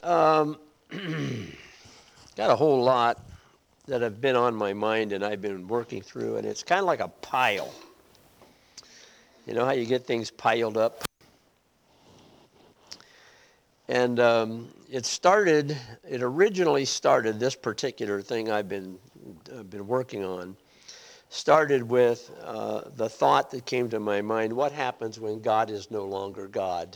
Um, got a whole lot that have been on my mind and I've been working through, and it's kind of like a pile. You know how you get things piled up? And it originally started, this particular thing I've been working on, started with the thought that came to my mind: what happens when God is no longer God?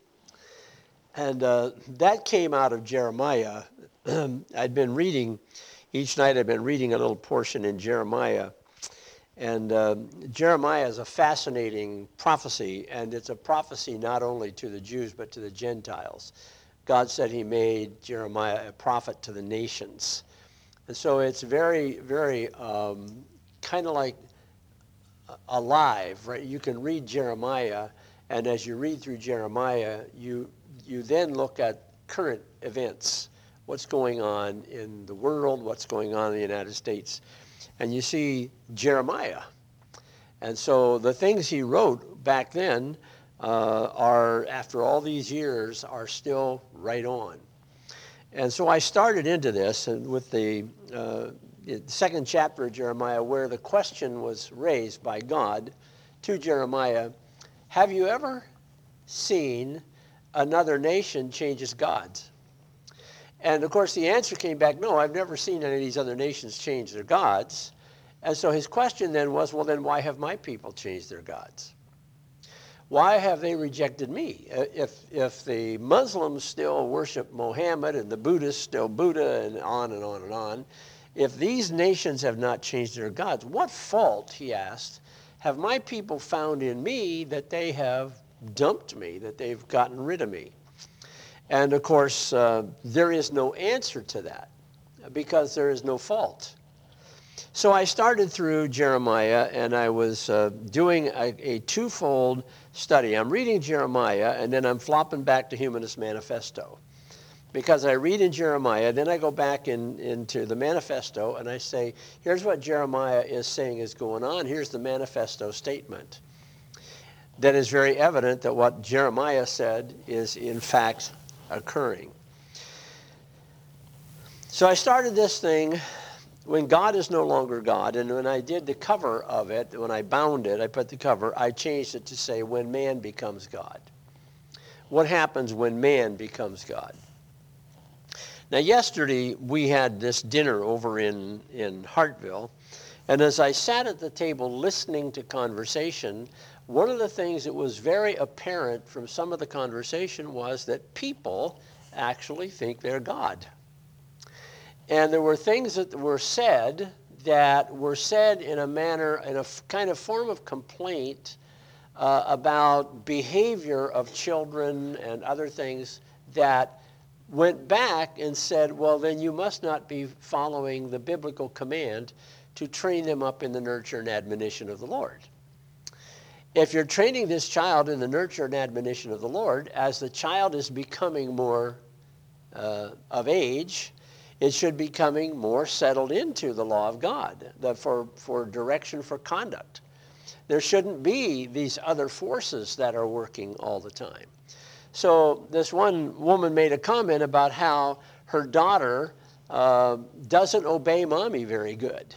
And that came out of Jeremiah. I'd been reading, each night I've been reading a little portion in Jeremiah. And Jeremiah is a fascinating prophecy, and it's a prophecy not only to the Jews but to the Gentiles. God said he made Jeremiah a prophet to the nations. And so it's very, very kind of like alive, right? You can read Jeremiah, and as you read through Jeremiah, you then look at current events, what's going on in the world, what's going on in the United States, and you see Jeremiah. And so the things he wrote back then are, after all these years, are still right on. And so I started into this and with the second chapter of Jeremiah, where the question was raised by God to Jeremiah: have you ever seen another nation change its gods? And of course the answer came back, no, I've never seen any of these other nations change their gods. And so his question then was, well, then why have my people changed their gods? Why have they rejected me? If the Muslims still worship Mohammed and the Buddhists still Buddha and on and on and on, if these nations have not changed their gods, what fault, he asked, have my people found in me that they have dumped me, that they've gotten rid of me? And of course, there is no answer to that because there is no fault. So I started through Jeremiah, and I was doing a twofold study. I'm reading Jeremiah, and then I'm flopping back to Humanist Manifesto. Because I read in Jeremiah, then I go back into the manifesto, and I say, here's what Jeremiah is saying is going on. Here's the manifesto statement. That is very evident that what Jeremiah said is, in fact, occurring. So I started this thing when God is no longer God, and when I did the cover of it, when I bound it, I put the cover, I changed it to say, when man becomes God. What happens when man becomes God? Now, yesterday, we had this dinner over in Hartville, and as I sat at the table listening to conversation, one of the things that was very apparent from some of the conversation was that people actually think they're God. And there were things that were said in a manner, in a kind of form of complaint about behavior of children and other things that went back and said, well, then you must not be following the biblical command to train them up in the nurture and admonition of the Lord. If you're training this child in the nurture and admonition of the Lord, as the child is becoming more of age, it should be becoming more settled into the law of God for direction for conduct. There shouldn't be these other forces that are working all the time. So this one woman made a comment about how her daughter doesn't obey mommy very good.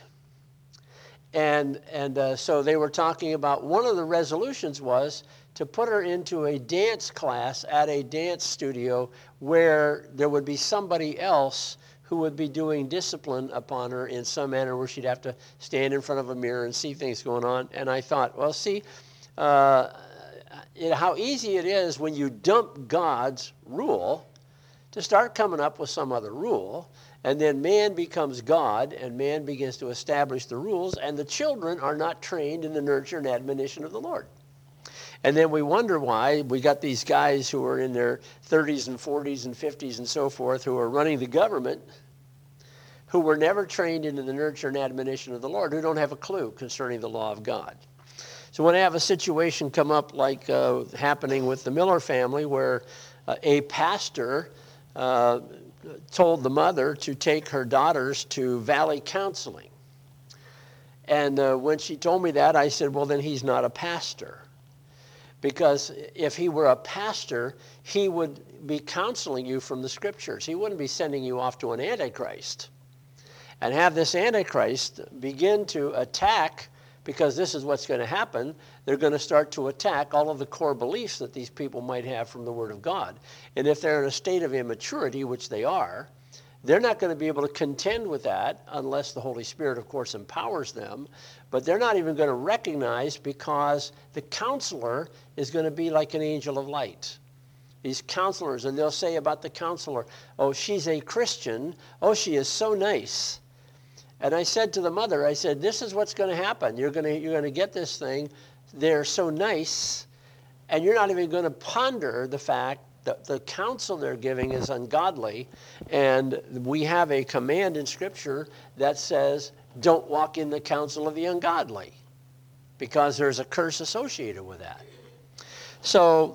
And so they were talking about, one of the resolutions was to put her into a dance class at a dance studio where there would be somebody else who would be doing discipline upon her in some manner, where she'd have to stand in front of a mirror and see things going on. And I thought, well, see, how easy it is when you dump God's rule to start coming up with some other rule, and then man becomes God, and man begins to establish the rules, and the children are not trained in the nurture and admonition of the Lord. And then we wonder why we got these guys who are in their 30s and 40s and 50s and so forth, who are running the government, who were never trained into the nurture and admonition of the Lord, who don't have a clue concerning the law of God. So when I have a situation come up like happening with the Miller family, where a pastor told the mother to take her daughters to Valley Counseling. And when she told me that, I said, well, then he's not a pastor. Because if he were a pastor, he would be counseling you from the scriptures. He wouldn't be sending you off to an antichrist and have this antichrist begin to attack, because this is what's going to happen. They're going to start to attack all of the core beliefs that these people might have from the Word of God. And if they're in a state of immaturity, which they are, they're not going to be able to contend with that unless the Holy Spirit, of course, empowers them. But they're not even going to recognize, because the counselor is going to be like an angel of light. These counselors, and they'll say about the counselor, oh, she's a Christian. Oh, she is so nice. And I said to the mother, I said, this is what's going to happen. You're going to get this thing. They're so nice, and you're not even going to ponder the fact that the counsel they're giving is ungodly. And we have a command in Scripture that says, don't walk in the counsel of the ungodly, because there's a curse associated with that. So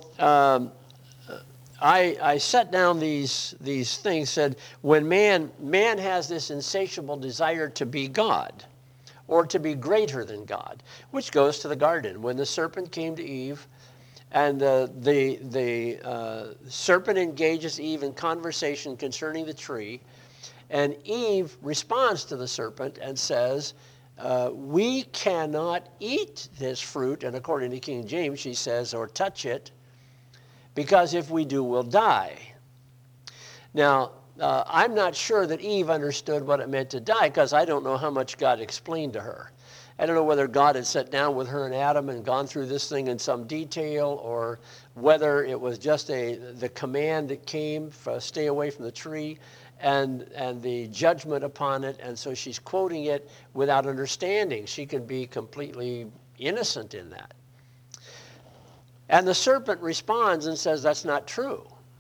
I set down these things, said when man has this insatiable desire to be God or to be greater than God, which goes to the garden. When the serpent came to Eve, and the serpent engages Eve in conversation concerning the tree, and Eve responds to the serpent and says, we cannot eat this fruit, and according to King James, she says, or touch it, because if we do, we'll die. Now, I'm not sure that Eve understood what it meant to die, because I don't know how much God explained to her. I don't know whether God had sat down with her and Adam and gone through this thing in some detail, or whether it was just the command that came, stay away from the tree, and the judgment upon it, and so she's quoting it without understanding. She can be completely innocent in that. And the serpent responds and says, that's not true.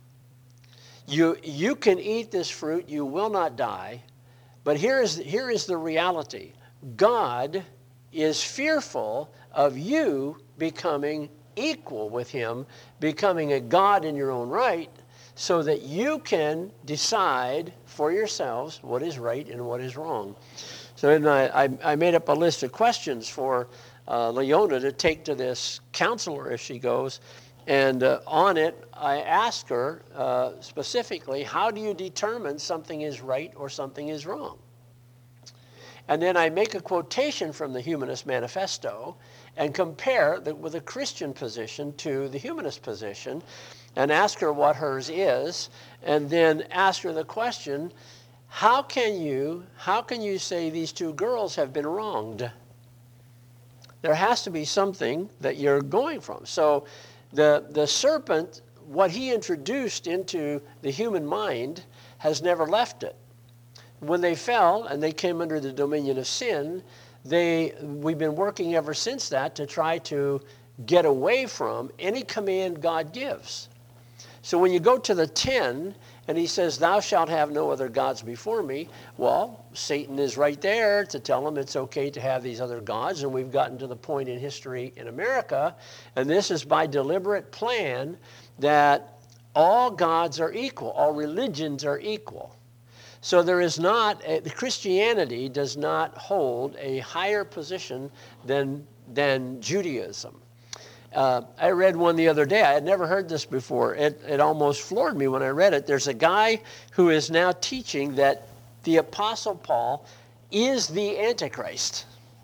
You can eat this fruit, you will not die, but here is the reality. God is fearful of you becoming equal with him, becoming a God in your own right, so that you can decide for yourselves what is right and what is wrong. So I made up a list of questions for Leona to take to this counselor as she goes. And on it, I asked her specifically, how do you determine something is right or something is wrong? And then I make a quotation from the Humanist Manifesto and compare with the Christian position to the humanist position, and ask her what hers is, and then ask her the question, how can you say these two girls have been wronged? There has to be something that you're going from. So the serpent, what he introduced into the human mind, has never left it. When they fell and they came under the dominion of sin, we've been working ever since that to try to get away from any command God gives. So when you go to the 10, and he says, thou shalt have no other gods before me, well, Satan is right there to tell them it's okay to have these other gods, and we've gotten to the point in history in America, and this is by deliberate plan, that all gods are equal, all religions are equal. So there is not, Christianity does not hold a higher position than Judaism. I read one the other day. I had never heard this before. It almost floored me when I read it. There's a guy who is now teaching that the Apostle Paul is the Antichrist.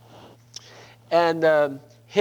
And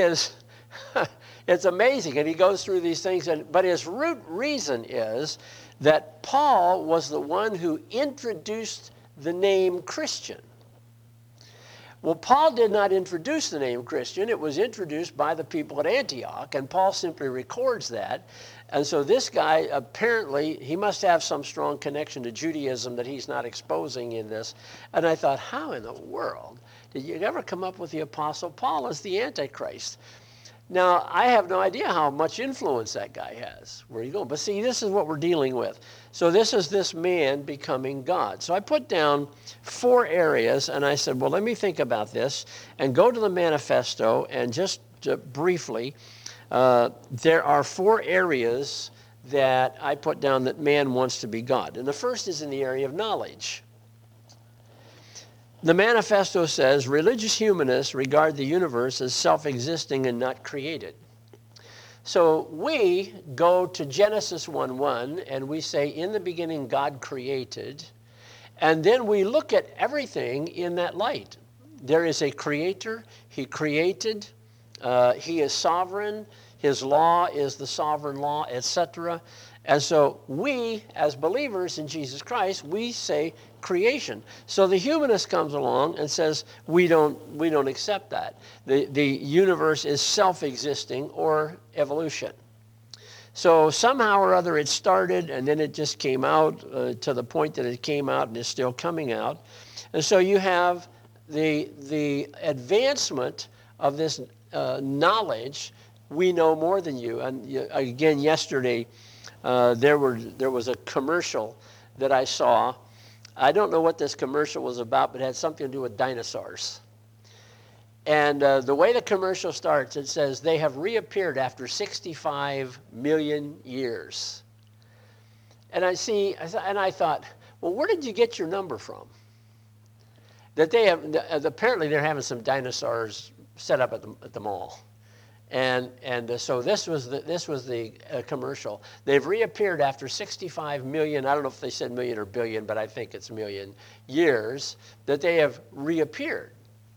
it's amazing. And he goes through these things. But his root reason is that Paul was the one who introduced the name Christian. Well, Paul did not introduce the name Christian. It was introduced by the people at Antioch, and Paul simply records that. And so this guy, apparently, he must have some strong connection to Judaism that he's not exposing in this. And I thought, how in the world did you ever come up with the Apostle Paul as the Antichrist? Now, I have no idea how much influence that guy has. Where are you going? But see, this is what we're dealing with. So this is this man becoming God. So I put down 4 areas, and I said, well, let me think about this, and go to the manifesto, and just briefly, there are 4 areas that I put down that man wants to be God. And the first is in the area of knowledge. The manifesto says, religious humanists regard the universe as self-existing and not created. So we go to Genesis 1:1 and we say, in the beginning God created, and then we look at everything in that light. There is a creator, he created, he is sovereign, his law is the sovereign law, etc. And so we, as believers in Jesus Christ, we say creation. So the humanist comes along and says, we don't accept that. The universe is self-existing or evolution. So somehow or other it started, and then it just came out to the point that it came out and is still coming out. And so you have the advancement of this knowledge. We know more than you. And again, yesterday, there was a commercial that I saw. I don't know what this commercial was about, but it had something to do with dinosaurs. And the way the commercial starts, it says, they have reappeared after 65 million years. And I thought, well, where did you get your number from? That they have, apparently they're having some dinosaurs set up at the mall. And so this was the commercial. They've reappeared after 65 million, I don't know if they said million or billion, but I think it's million years, that they have reappeared.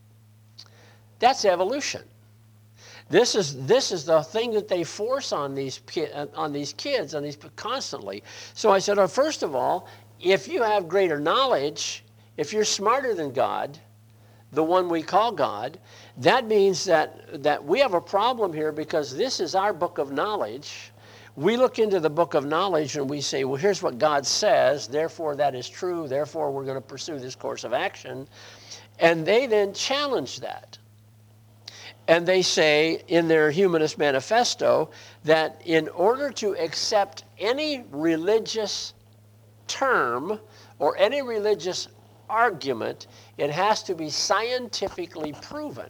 That's evolution. This is the thing that they force on these kids constantly. So I said, first of all, if you have greater knowledge, if you're smarter than God, the one we call God, that means that we have a problem here, because this is our book of knowledge. We look into the book of knowledge and we say, well, here's what God says, therefore that is true, therefore we're going to pursue this course of action. And they then challenge that. And they say in their Humanist Manifesto that in order to accept any religious term or any religious argument, it has to be scientifically proven.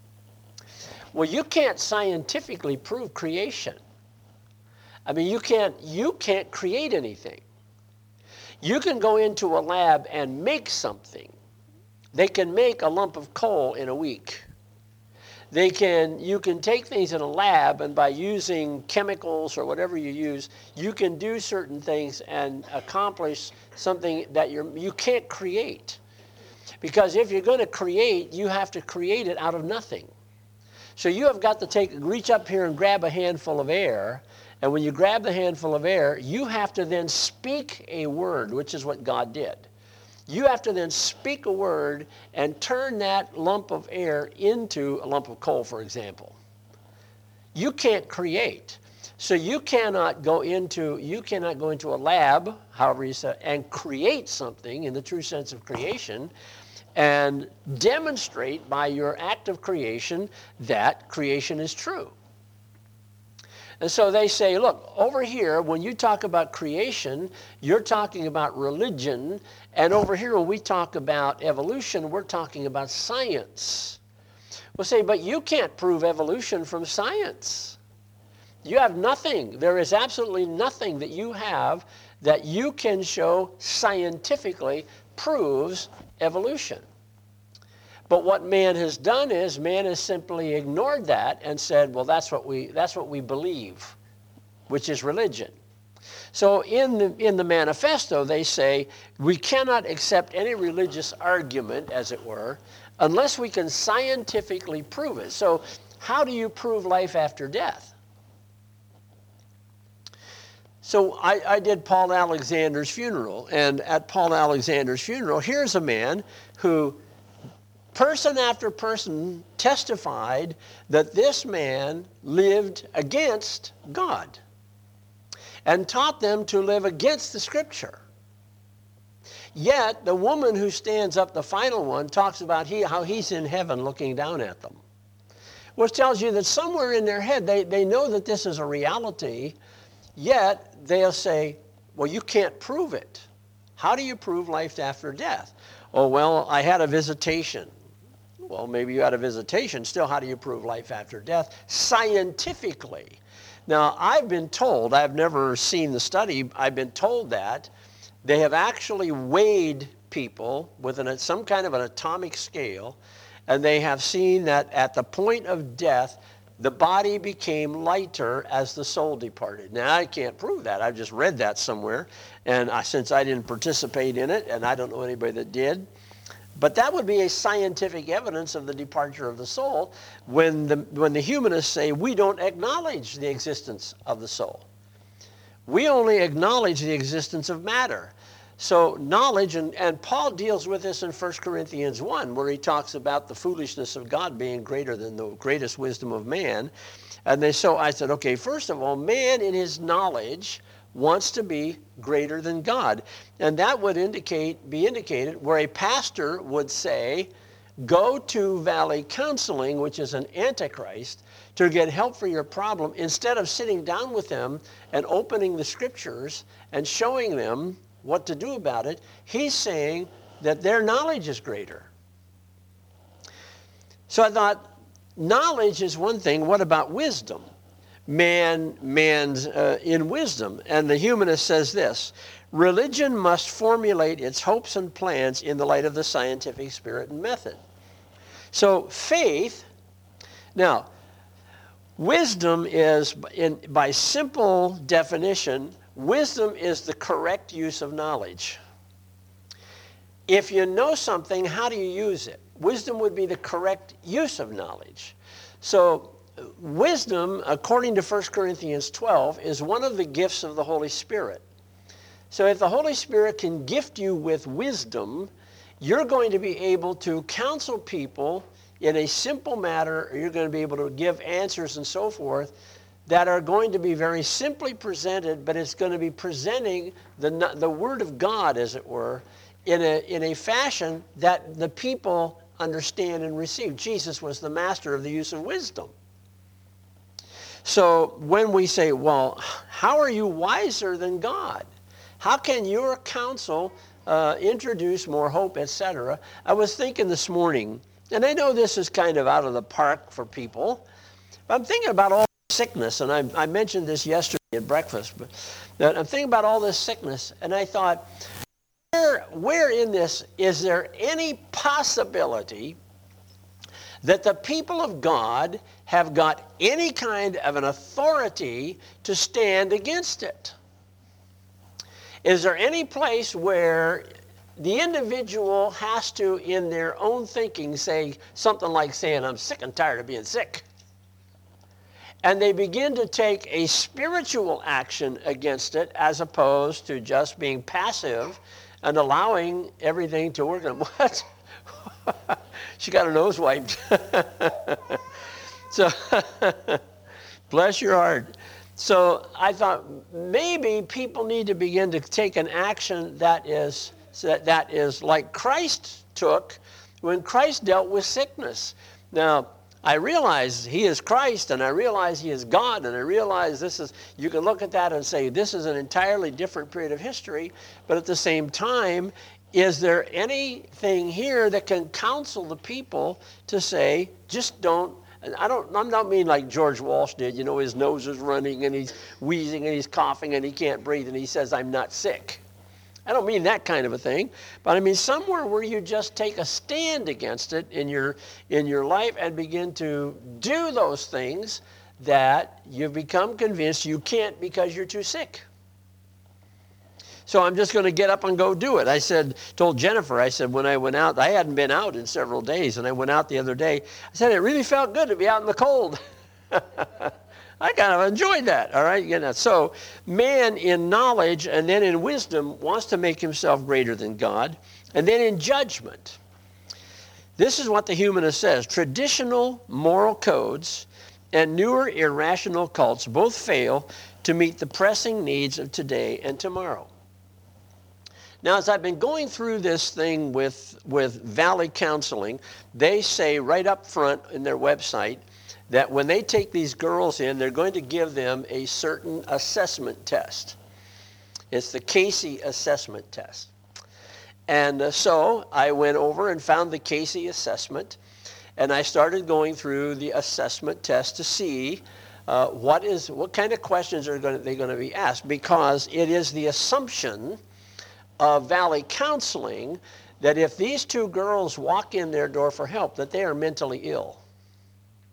Well, you can't scientifically prove creation. I mean, you can't create anything. You can go into a lab and make something. They can make a lump of coal in a week. You can take things in a lab, and by using chemicals or whatever you use, you can do certain things and accomplish something that you can't create. Because if you're going to create, you have to create it out of nothing. So you have got to reach up here and grab a handful of air, and when you grab the handful of air, you have to then speak a word, which is what God did. You have to then speak a word and turn that lump of air into a lump of coal, for example. You can't create. So you cannot go into a lab, however you say, and create something in the true sense of creation and demonstrate by your act of creation that creation is true. And so they say, look, over here, when you talk about creation, you're talking about religion. And over here, when we talk about evolution, we're talking about science. We'll say, but you can't prove evolution from science. You have nothing. There is absolutely nothing that you have that you can show scientifically proves evolution. But what man has done is man has simply ignored that and said, well, that's what we believe, which is religion. So in the manifesto, they say we cannot accept any religious argument, as it were, unless we can scientifically prove it. So how do you prove life after death? So I did Paul Alexander's funeral, and at Paul Alexander's funeral, here's a man who person after person testified that this man lived against God and taught them to live against the Scripture. Yet the woman who stands up, the final one, talks about how he's in heaven looking down at them, which tells you that somewhere in their head they know that this is a reality, yet they'll say, well, you can't prove it. How do you prove life after death? Oh, well, I had a visitation. Well, maybe you had a visitation. Still, how do you prove life after death? Scientifically. Now, I've been told, I've never seen the study, I've been told that they have actually weighed people with some kind of an atomic scale, and they have seen that at the point of death, the body became lighter as the soul departed. Now, I can't prove that. I've just read that somewhere. And since I didn't participate in it, and I don't know anybody that did, but that would be a scientific evidence of the departure of the soul when the humanists say we don't acknowledge the existence of the soul. We only acknowledge the existence of matter. So knowledge, and Paul deals with this in 1 Corinthians 1, where he talks about the foolishness of God being greater than the greatest wisdom of man. And so I said, okay, first of all, man in his knowledge wants to be greater than God. And that would be indicated where a pastor would say, go to Valley Counseling, which is an antichrist, to get help for your problem, instead of sitting down with them and opening the scriptures and showing them what to do about it. He's saying that their knowledge is greater. So I thought, knowledge is one thing. What about wisdom? Man's in wisdom. And the humanist says this: religion must formulate its hopes and plans in the light of the scientific spirit and method. So faith, now, wisdom is, by simple definition, wisdom is the correct use of knowledge. If you know something, how do you use it? Wisdom would be the correct use of knowledge. So wisdom, according to 1 Corinthians 12, is one of the gifts of the Holy Spirit. So if the Holy Spirit can gift you with wisdom, you're going to be able to counsel people in a simple matter, or you're going to be able to give answers and so forth that are going to be very simply presented, but it's going to be presenting the Word of God, as it were, in a fashion that the people understand and receive. Jesus was the master of the use of wisdom. So when we say, well, how are you wiser than God? How can your counsel introduce more hope, etc.? I was thinking this morning, and I know this is kind of out of the park for people, but I'm thinking about all sickness, and I mentioned this yesterday at breakfast, but I'm thinking about all this sickness, and I thought, where in this is there any possibility that the people of God have got any kind of an authority to stand against it? Is there any place where the individual has to, in their own thinking, say something like saying, I'm sick and tired of being sick? And they begin to take a spiritual action against it, as opposed to just being passive and allowing everything to work. What? She got her nose wiped. So, bless your heart. So I thought maybe people need to begin to take an action that is like Christ took when Christ dealt with sickness. Now, I realize he is Christ, and I realize he is God, and I realize you can look at that and say, this is an entirely different period of history, but at the same time, is there anything here that can counsel the people to say, just don't, I'm not mean like George Walsh did, his nose is running, and he's wheezing, and he's coughing, and he can't breathe, and he says, I'm not sick. I don't mean that kind of a thing, but I mean somewhere where you just take a stand against it in your life and begin to do those things that you've become convinced you can't because you're too sick. So I'm just going to get up and go do it. Told Jennifer, when I went out, I hadn't been out in several days, and I went out the other day. I said, it really felt good to be out in the cold. I kind of enjoyed that, all right? So man in knowledge and then in wisdom wants to make himself greater than God. And then in judgment, this is what the humanist says: traditional moral codes and newer irrational cults both fail to meet the pressing needs of today and tomorrow. Now, as I've been going through this thing with Valley Counseling, they say right up front in their website that when they take these girls in, they're going to give them a certain assessment test. It's the Casey assessment test. And so I went over and found the Casey assessment, and I started going through the assessment test to see what kind of questions are they going to be asked, because it is the assumption of Valley Counseling that if these two girls walk in their door for help, that they are mentally ill.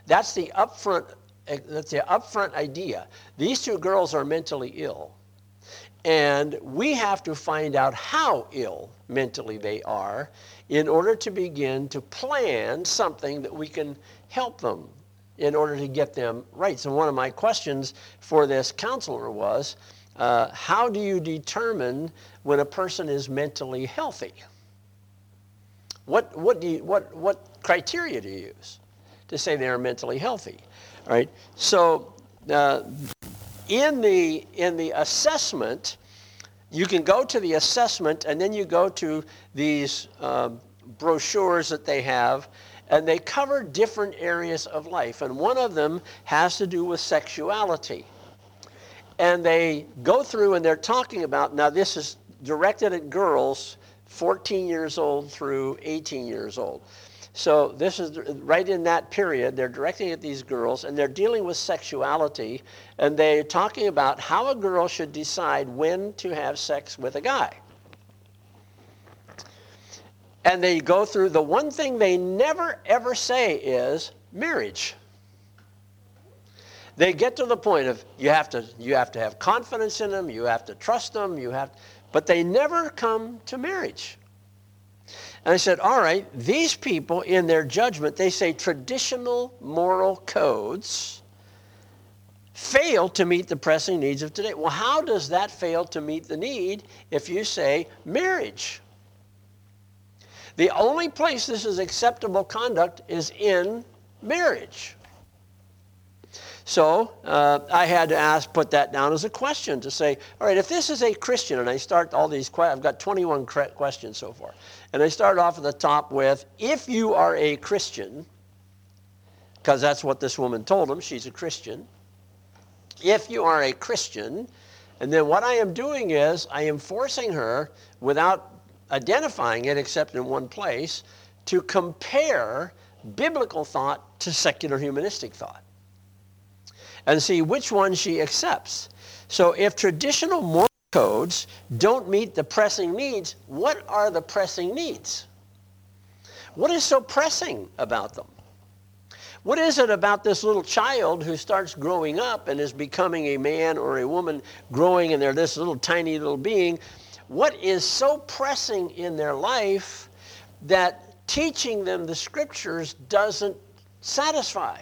That's the upfront idea. These two girls are mentally ill. And we have to find out how ill mentally they are in order to begin to plan something that we can help them in order to get them right. So one of my questions for this counselor was, how do you determine when a person is mentally healthy? What criteria do you use to say they are mentally healthy? All right. So in the assessment, you can go to the assessment, and then you go to these brochures that they have, and they cover different areas of life. And one of them has to do with sexuality. And they go through and they're talking about, now this is directed at girls 14 years old through 18 years old. So this is right in that period. They're directing at these girls, and they're dealing with sexuality, and they're talking about how a girl should decide when to have sex with a guy. And they go through, the one thing they never ever say is marriage. They get to the point of you have to have confidence in them, you have to trust them, but they never come to marriage. And I said, all right, these people in their judgment, they say traditional moral codes fail to meet the pressing needs of today. Well, how does that fail to meet the need if you say marriage? The only place this is acceptable conduct is in marriage. So I had to put that down as a question to say, all right, if this is a Christian, and I start all these, I've got 21 questions so far. And I start off at the top with, if you are a Christian, because that's what this woman told him, she's a Christian. If you are a Christian, and then what I am doing is I am forcing her, without identifying it except in one place, to compare biblical thought to secular humanistic thought and see which one she accepts. So if traditional moral codes don't meet the pressing needs, what are the pressing needs? What is so pressing about them? What is it about this little child who starts growing up and is becoming a man or a woman, growing, and they're this little tiny little being? What is so pressing in their life that teaching them the scriptures doesn't satisfy?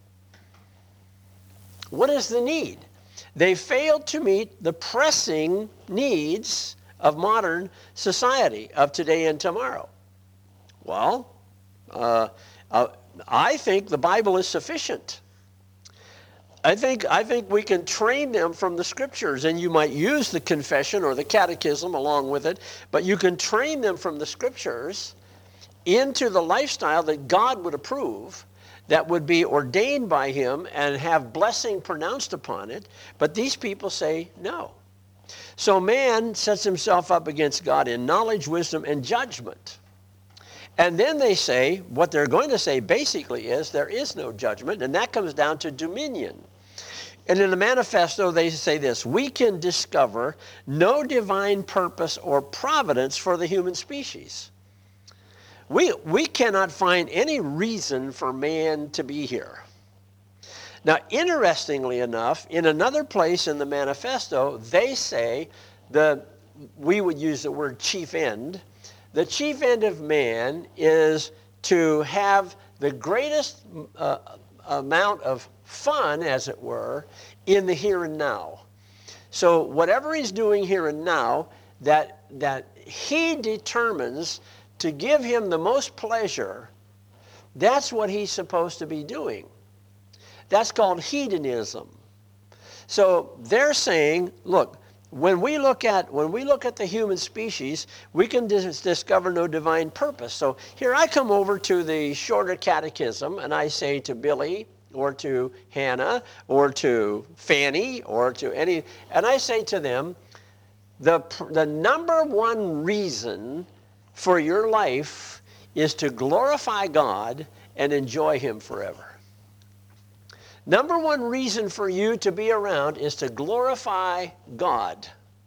What is the need? They failed to meet the pressing needs of modern society, of today and tomorrow. Well, I think the Bible is sufficient. I think we can train them from the scriptures, and you might use the confession or the catechism along with it, but you can train them from the scriptures into the lifestyle that God would approve, that would be ordained by him and have blessing pronounced upon it. But these people say no. So man sets himself up against God in knowledge, wisdom, and judgment. And then they say, what they're going to say basically is there is no judgment, and that comes down to dominion. And in the manifesto, they say this: we can discover no divine purpose or providence for the human species. We cannot find any reason for man to be here. Now, interestingly enough, in another place in the manifesto, they say we would use the word chief end. The chief end of man is to have the greatest amount of fun, as it were, in the here and now. So whatever he's doing here and now, that he determines to give him the most pleasure, that's what he's supposed to be doing. That's called hedonism. So they're saying, look, when we look at the human species, we can discover no divine purpose. So here I come over to the shorter catechism, and I say to Billy or to Hannah or to Fanny or to any, and I say to them, the number one reason for your life is to glorify God and enjoy him forever. Number one reason for you to be around is to glorify God.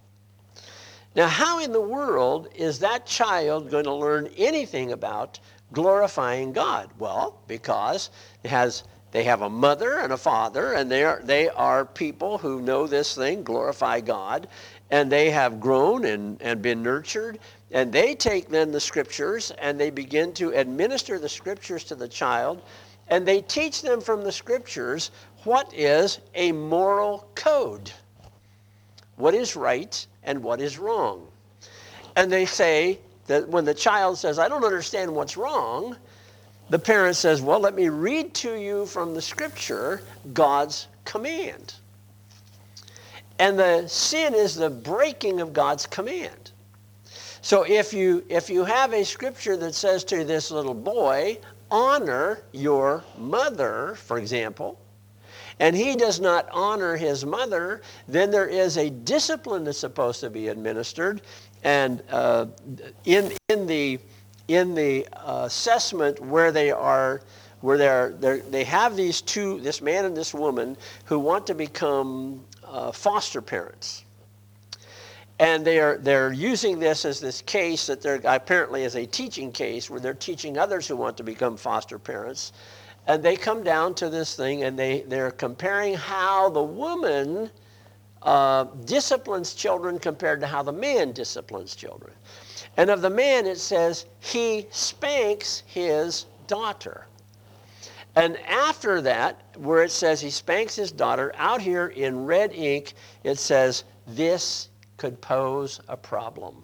Now, how in the world is that child going to learn anything about glorifying God? Well, because They have a mother and a father, and they are people who know this thing, glorify God, and they have grown and been nurtured. And they take then the scriptures and they begin to administer the scriptures to the child, and they teach them from the scriptures what is a moral code, what is right and what is wrong. And they say that when the child says, I don't understand what's wrong, the parent says, well, let me read to you from the scripture God's command. And the sin is the breaking of God's command. So if you have a scripture that says to this little boy, honor your mother, for example, and he does not honor his mother, then there is a discipline that's supposed to be administered. And in the assessment where they have these two, this man and this woman, who want to become foster parents. And they're using this as this case that they're apparently as a teaching case where they're teaching others who want to become foster parents. And they come down to this thing and they're comparing how the woman disciplines children compared to how the man disciplines children. And of the man it says he spanks his daughter. And after that, where it says he spanks his daughter, out here in red ink it says this could pose a problem.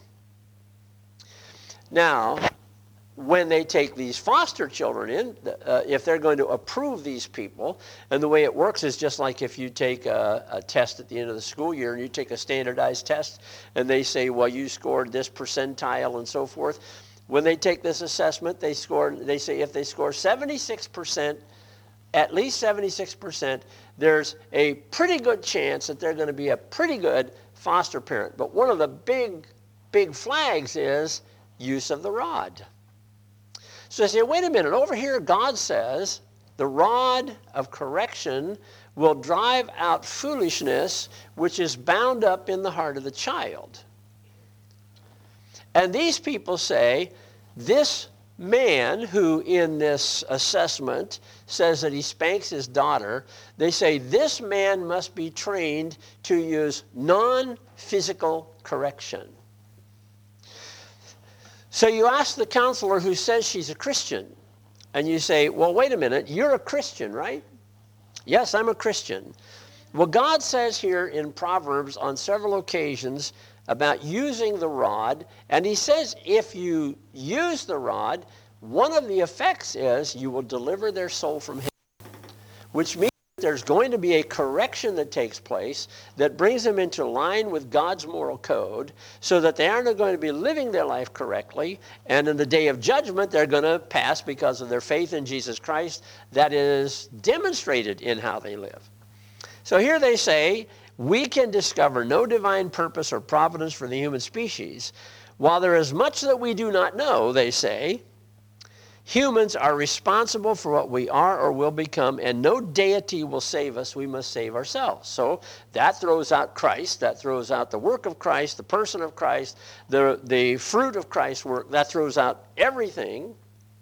Now, when they take these foster children in, if they're going to approve these people, and the way it works is just like if you take a test at the end of the school year and you take a standardized test and they say, well, you scored this percentile and so forth. When they take this assessment, they say if they score 76%, at least 76%, there's a pretty good chance that they're going to be a pretty good foster parent. But one of the big flags is use of the rod. So I say, wait a minute, over here God says the rod of correction will drive out foolishness which is bound up in the heart of the child. And these people say, this man who in this assessment says that he spanks his daughter, they say this man must be trained to use non-physical correction. So you ask the counselor who says she's a Christian, and you say, well, wait a minute, you're a Christian, right? Yes, I'm a Christian. Well, God says here in Proverbs on several occasions about using the rod, and he says if you use the rod, one of the effects is you will deliver their soul from hell, which means there's going to be a correction that takes place that brings them into line with God's moral code so that they aren't going to be living their life correctly, and in the day of judgment they're going to pass because of their faith in Jesus Christ that is demonstrated in how they live. So here they say, we can discover no divine purpose or providence for the human species. While there is much that we do not know, they say, humans are responsible for what we are or will become, and no deity will save us. We must save ourselves. So that throws out Christ. That throws out the work of Christ, the person of Christ, the fruit of Christ's work. That throws out everything.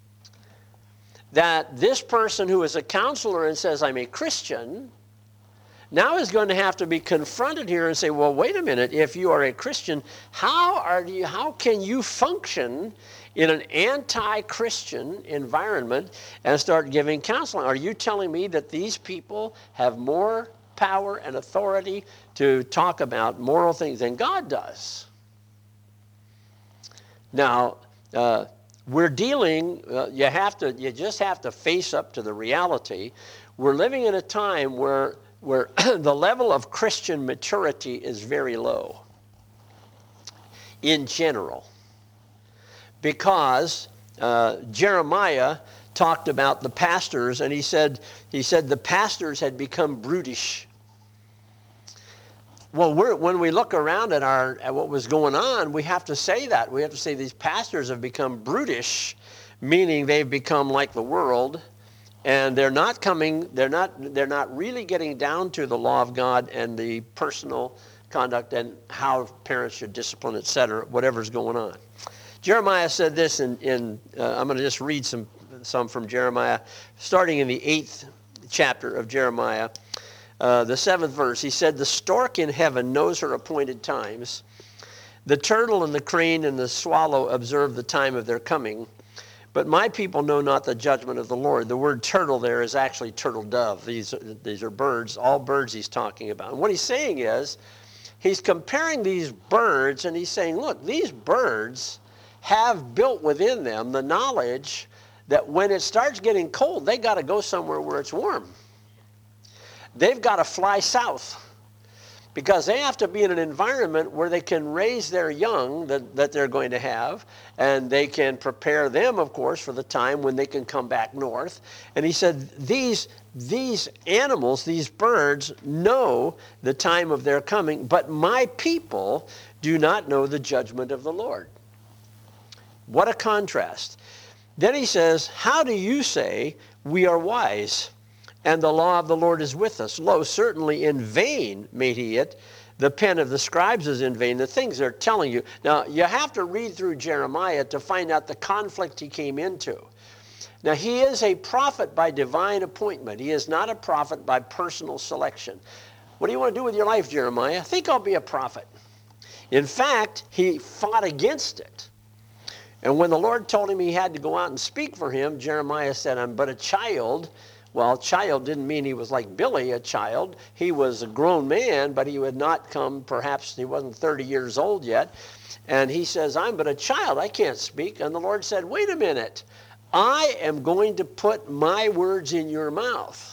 That this person who is a counselor and says, I'm a Christian, now is going to have to be confronted here and say, well, wait a minute, if you are a Christian, how can you function in an anti-Christian environment and start giving counseling? Are you telling me that these people have more power and authority to talk about moral things than God does? Now, we're dealing, you just have to face up to the reality. We're living in a time where the level of Christian maturity is very low in general, because Jeremiah talked about the pastors, and he said the pastors had become brutish. Well, when we look around at what was going on, we have to say that. We have to say these pastors have become brutish, meaning they've become like the world. And they're not really getting down to the law of God and the personal conduct and how parents should discipline, etc., whatever's going on. Jeremiah said this I'm going to just read some from Jeremiah, starting in the 8th chapter of Jeremiah, the 7th verse. He said, the stork in heaven knows her appointed times. The turtle and the crane and the swallow observe the time of their coming. But my people know not the judgment of the Lord. The word turtle there is actually turtle dove. These are birds, all birds he's talking about. And what he's saying is, he's comparing these birds and he's saying, look, these birds have built within them the knowledge that when it starts getting cold, they got to go somewhere where it's warm. They've got to fly south because they have to be in an environment where they can raise their young that they're going to have, and they can prepare them, of course, for the time when they can come back north. And he said, these animals, these birds, know the time of their coming, but my people do not know the judgment of the Lord. What a contrast. Then he says, how do you say we are wise, and the law of the Lord is with us? Lo, certainly in vain made he it. The pen of the scribes is in vain. The things they're telling you. Now, you have to read through Jeremiah to find out the conflict he came into. Now, he is a prophet by divine appointment. He is not a prophet by personal selection. What do you want to do with your life, Jeremiah? I think I'll be a prophet. In fact, he fought against it. And when the Lord told him he had to go out and speak for him, Jeremiah said, I'm but a child. Well, child didn't mean he was like Billy, a child. He was a grown man, but he would not come, perhaps he wasn't 30 years old yet. And he says, I'm but a child, I can't speak. And the Lord said, wait a minute. I am going to put my words in your mouth.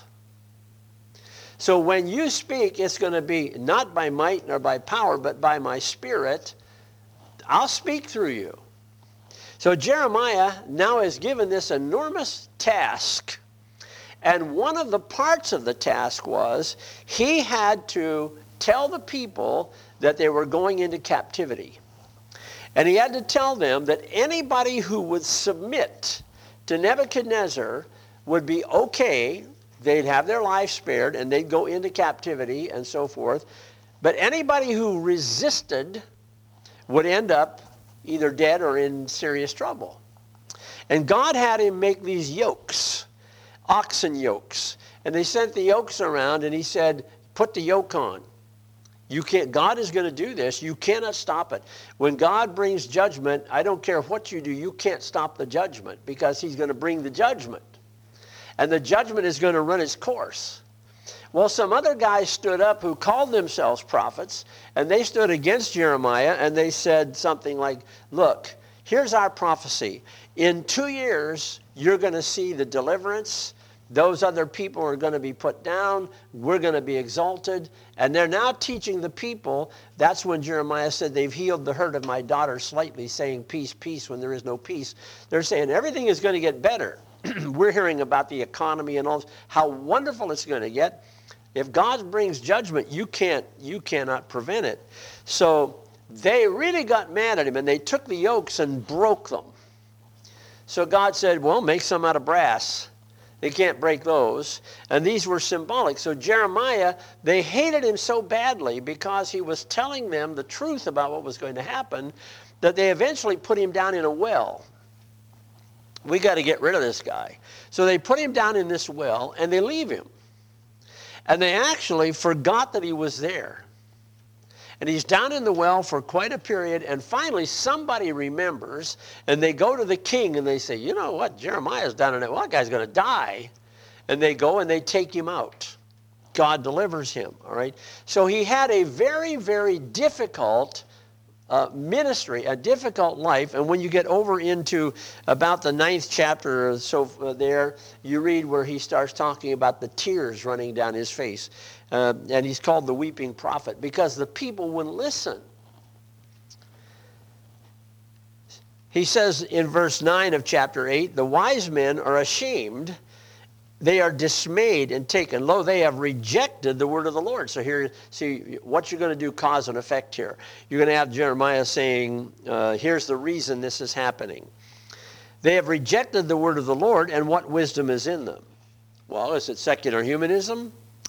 So when you speak, it's going to be not by might nor by power, but by my spirit. I'll speak through you. So Jeremiah now is given this enormous task. And one of the parts of the task was he had to tell the people that they were going into captivity. And he had to tell them that anybody who would submit to Nebuchadnezzar would be okay. They'd have their life spared and they'd go into captivity and so forth. But anybody who resisted would end up either dead or in serious trouble. And God had him make these yokes. Oxen yokes. And they sent the yokes around and he said, put the yoke on. You can't, God is going to do this. You cannot stop it. When God brings judgment, I don't care what you do, you can't stop the judgment because he's going to bring the judgment. And the judgment is going to run its course. Well, some other guys stood up who called themselves prophets, and they stood against Jeremiah, and they said something like, look, here's our prophecy. In 2 years, you're going to see the deliverance. Those other people are going to be put down. We're going to be exalted. And they're now teaching the people. That's when Jeremiah said, they've healed the hurt of my daughter slightly, saying peace, peace, when there is no peace. They're saying everything is going to get better. We're hearing about the economy and all this, how wonderful it's going to get. If God brings judgment, you cannot prevent it. So they really got mad at him, and they took the yokes and broke them. So God said, well, make some out of brass. They can't break those. And these were symbolic. So Jeremiah, they hated him so badly because he was telling them the truth about what was going to happen that they eventually put him down in a well. We got to get rid of this guy. So they put him down in this well and they leave him. And they actually forgot that he was there. And he's down in the well for quite a period, and finally somebody remembers, and they go to the king and they say, you know what, Jeremiah's down in it. Well, that guy's going to die. And they go and they take him out. God delivers him, all right? So he had a very, very difficult ministry, a difficult life. And when you get over into about the 9th chapter or so there, you read where he starts talking about the tears running down his face. And he's called the weeping prophet because the people wouldn't listen. He says in verse 9 of chapter 8, the wise men are ashamed. They are dismayed and taken. Lo, they have rejected the word of the Lord. So here, see, what you're going to do, cause and effect here. You're going to have Jeremiah saying, here's the reason this is happening. They have rejected the word of the Lord, and what wisdom is in them? Well, is it secular humanism?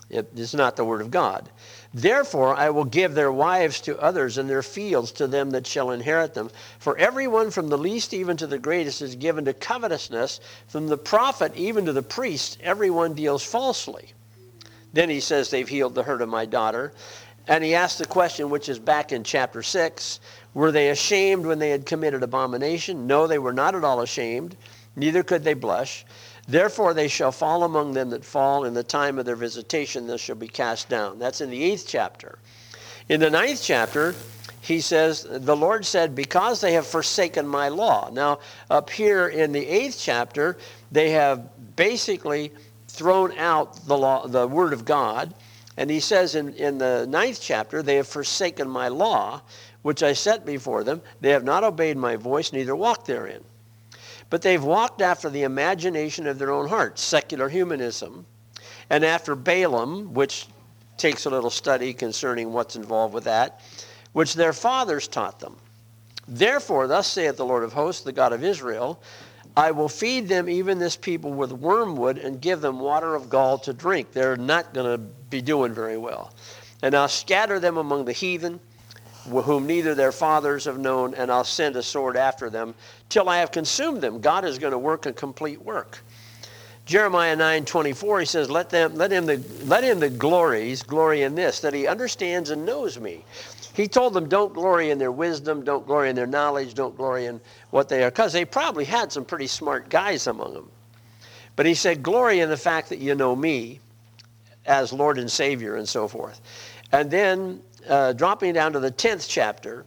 It is not the word of God. Therefore I will give their wives to others, and their fields to them that shall inherit them. For everyone from the least even to the greatest is given to covetousness. From the prophet even to the priest, everyone deals falsely. Then he says they've healed the hurt of my daughter. And he asked the question, which is back in chapter 6, were they ashamed when they had committed abomination? No, they were not at all ashamed, neither could they blush. Therefore they shall fall among them that fall. In the time of their visitation they shall be cast down. That's in the 8th chapter. In the 9th chapter, he says, the Lord said, because they have forsaken my law. Now, up here in the 8th chapter, they have basically thrown out the law, the word of God. And he says in the 9th chapter, they have forsaken my law, which I set before them. They have not obeyed my voice, neither walked therein. But they've walked after the imagination of their own hearts, secular humanism, and after Balaam, which takes a little study concerning what's involved with that, which their fathers taught them. Therefore, thus saith the Lord of hosts, the God of Israel, I will feed them, even this people, with wormwood, and give them water of gall to drink. They're not going to be doing very well. And I'll scatter them among the heathen, whom neither their fathers have known, and I'll send a sword after them till I have consumed them. God is going to work a complete work. Jeremiah 9:24, he says, let him that glories glory in this, that he understands and knows me. He told them, don't glory in their wisdom, don't glory in their knowledge, don't glory in what they are, because they probably had some pretty smart guys among them. But he said, glory in the fact that you know me as Lord and Savior and so forth. And then dropping down to the 10th chapter,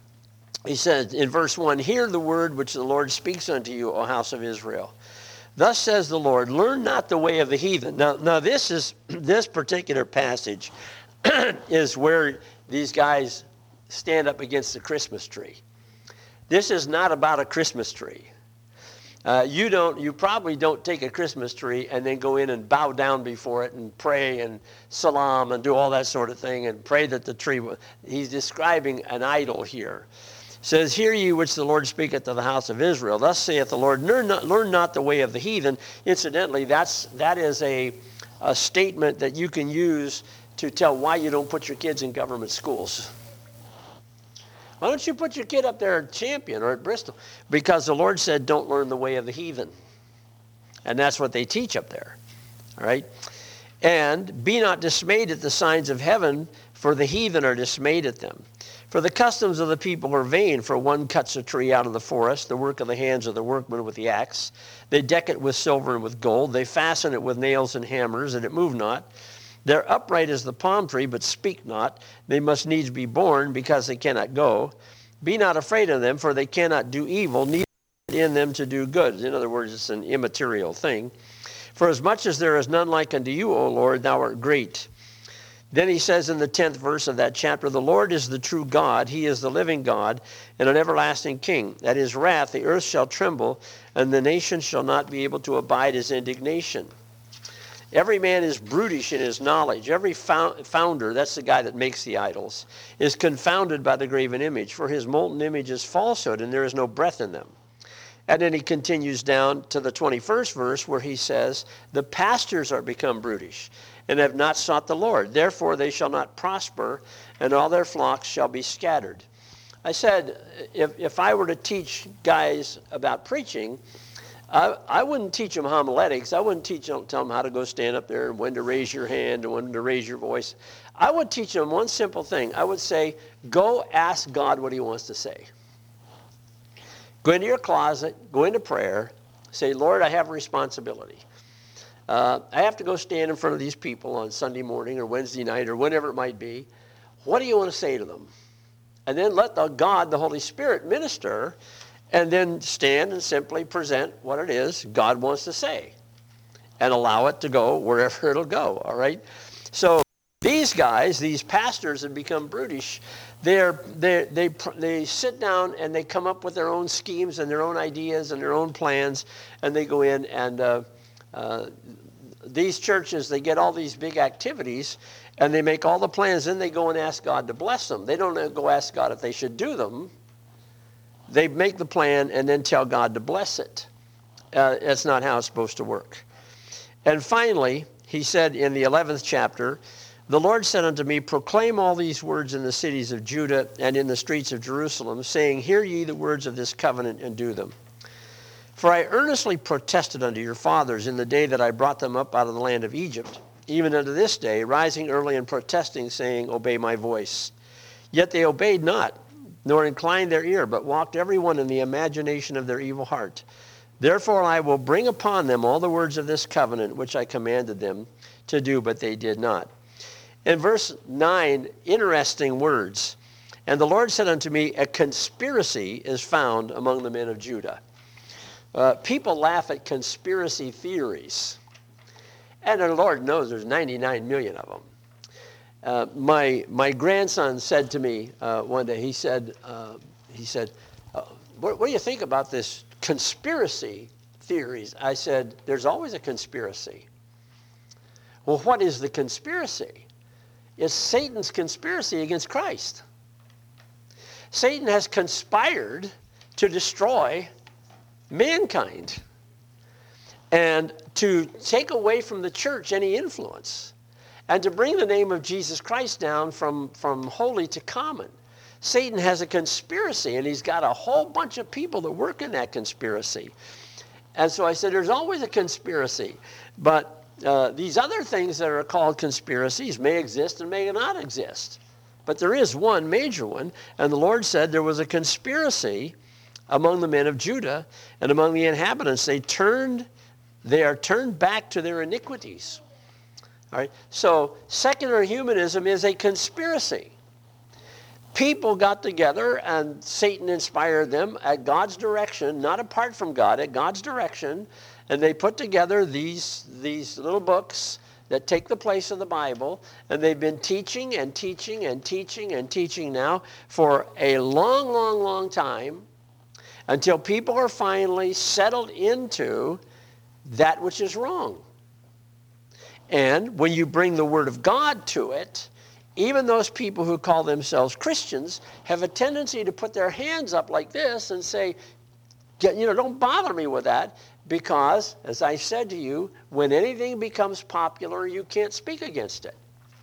he says in verse 1, hear the word which the Lord speaks unto you, O house of Israel. Thus says the Lord, learn not the way of the heathen. Now this particular passage is where these guys stand up against the Christmas tree. This is not about a Christmas tree. You probably don't take a Christmas tree and then go in and bow down before it and pray and salam and do all that sort of thing and pray that the tree will. He's describing an idol here. It says, hear ye which the Lord speaketh to the house of Israel. Thus saith the Lord, learn not the way of the heathen. Incidentally, that is a statement that you can use to tell why you don't put your kids in government schools. Why don't you put your kid up there at Champion or at Bristol? Because the Lord said, don't learn the way of the heathen. And that's what they teach up there. All right? And be not dismayed at the signs of heaven, for the heathen are dismayed at them. For the customs of the people are vain, for one cuts a tree out of the forest, the work of the hands of the workmen with the axe. They deck it with silver and with gold. They fasten it with nails and hammers, and it move not. They're upright as the palm tree, but speak not. They must needs be born, because they cannot go. Be not afraid of them, for they cannot do evil, neither in them to do good. In other words, it's an immaterial thing. For as much as there is none like unto you, O Lord, thou art great. Then he says in the 10th verse of that chapter, the Lord is the true God. He is the living God and an everlasting King. At his wrath the earth shall tremble, and the nations shall not be able to abide his indignation. Every man is brutish in his knowledge. Every founder, that's the guy that makes the idols, is confounded by the graven image. For his molten image is falsehood, and there is no breath in them. And then he continues down to the 21st verse where he says, the pastors are become brutish and have not sought the Lord. Therefore they shall not prosper, and all their flocks shall be scattered. I said, if I were to teach guys about preaching, I wouldn't teach them homiletics. I wouldn't tell them how to go stand up there and when to raise your hand and when to raise your voice. I would teach them one simple thing. I would say, go ask God what he wants to say. Go into your closet, go into prayer, say, Lord, I have a responsibility. I have to go stand in front of these people on Sunday morning or Wednesday night or whenever it might be. What do you want to say to them? And then let God, the Holy Spirit, minister, and then stand and simply present what it is God wants to say and allow it to go wherever it'll go, all right? So these guys, these pastors have become brutish. They sit down and they come up with their own schemes and their own ideas and their own plans, and they go in and these churches, they get all these big activities and they make all the plans, then they go and ask God to bless them. They don't go ask God if they should do them. They make the plan and then tell God to bless it. That's not how it's supposed to work. And finally, he said in the 11th chapter, the Lord said unto me, proclaim all these words in the cities of Judah and in the streets of Jerusalem, saying, hear ye the words of this covenant and do them. For I earnestly protested unto your fathers in the day that I brought them up out of the land of Egypt, even unto this day, rising early and protesting, saying, obey my voice. Yet they obeyed not, nor inclined their ear, but walked every one in the imagination of their evil heart. Therefore I will bring upon them all the words of this covenant, which I commanded them to do, but they did not. In verse 9, interesting words. And the Lord said unto me, a conspiracy is found among the men of Judah. People laugh at conspiracy theories. And the Lord knows there's 99 million of them. My grandson said to me one day, he said, what do you think about this conspiracy theories? I said, there's always a conspiracy. Well, what is the conspiracy? It's Satan's conspiracy against Christ. Satan has conspired to destroy mankind and to take away from the church any influence and to bring the name of Jesus Christ down from holy to common. Satan has a conspiracy, and he's got a whole bunch of people that work in that conspiracy. And so I said, there's always a conspiracy. But these other things that are called conspiracies may exist and may not exist. But there is one major one, and the Lord said there was a conspiracy among the men of Judah and among the inhabitants. They are turned back to their iniquities. All right? So secular humanism is a conspiracy. People got together, and Satan inspired them at God's direction, not apart from God, at God's direction, and they put together these little books that take the place of the Bible, and they've been teaching and teaching and teaching and teaching now for a long, long, long time, until people are finally settled into that which is wrong. And when you bring the Word of God to it, even those people who call themselves Christians have a tendency to put their hands up like this and say, don't bother me with that, because, as I said to you, when anything becomes popular, you can't speak against it.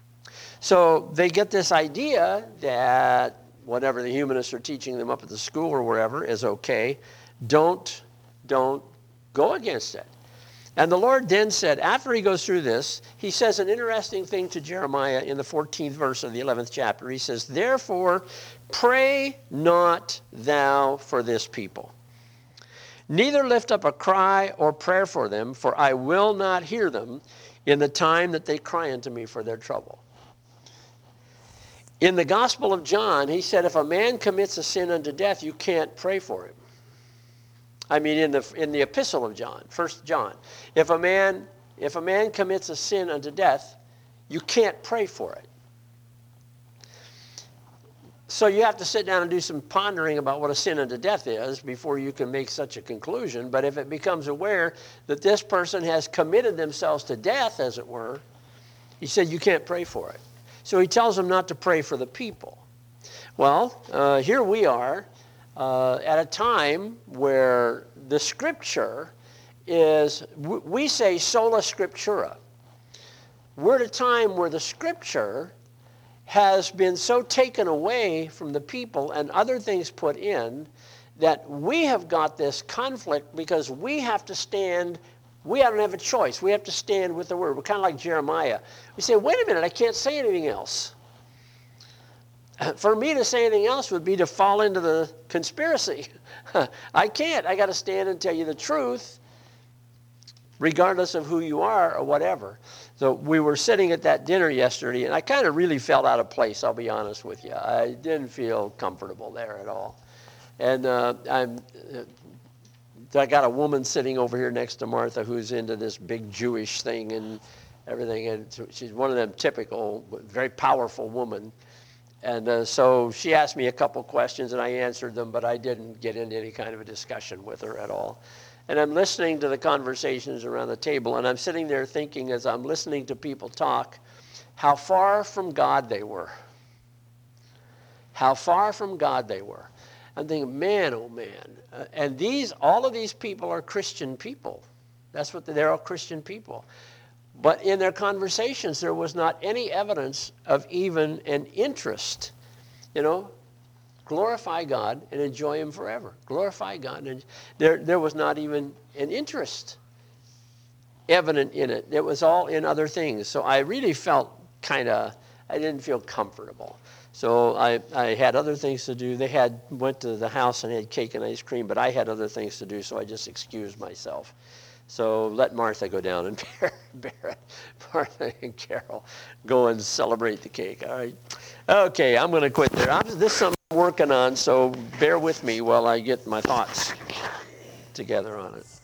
So they get this idea that whatever the humanists are teaching them up at the school or wherever is okay. Don't go against it. And the Lord then said, after he goes through this, he says an interesting thing to Jeremiah in the 14th verse of the 11th chapter. He says, therefore, pray not thou for this people, neither lift up a cry or prayer for them, for I will not hear them in the time that they cry unto me for their trouble. In the Gospel of John, he said, if a man commits a sin unto death, you can't pray for him. I mean, in the Epistle of John, 1 John, if a man commits a sin unto death, you can't pray for it. So you have to sit down and do some pondering about what a sin unto death is before you can make such a conclusion. But if it becomes aware that this person has committed themselves to death, as it were, he said you can't pray for it. So he tells them not to pray for the people. Well, here we are at a time where the Scripture is, we say sola scriptura. We're at a time where the Scripture has been so taken away from the people and other things put in that we have got this conflict because we have to stand, we don't have a choice. We have to stand with the Word. We're kind of like Jeremiah. We say, wait a minute, I can't say anything else. For me to say anything else would be to fall into the conspiracy. I can't. I got to stand and tell you the truth, regardless of who you are or whatever. So we were sitting at that dinner yesterday, and I kind of really felt out of place, I'll be honest with you. I didn't feel comfortable there at all. And I got a woman sitting over here next to Martha who's into this big Jewish thing and everything, and so she's one of them typical, very powerful woman. And so she asked me a couple questions, and I answered them, but I didn't get into any kind of a discussion with her at all. And I'm listening to the conversations around the table, and I'm sitting there thinking, as I'm listening to people talk, how far from God they were. How far from God they were. I'm thinking, man, oh man. And all of these people are Christian people. That's what they're all Christian people. But in their conversations, there was not any evidence of even an interest. Glorify God and enjoy Him forever. Glorify God. And there was not even an interest evident in it. It was all in other things. So I really felt I didn't feel comfortable. So I had other things to do. They went to the house and had cake and ice cream, but I had other things to do, so I just excused myself. So let Martha go down and bear it. Martha and Carol go and celebrate the cake. All right. Okay, I'm going to quit there. This is something I'm working on, so bear with me while I get my thoughts together on it.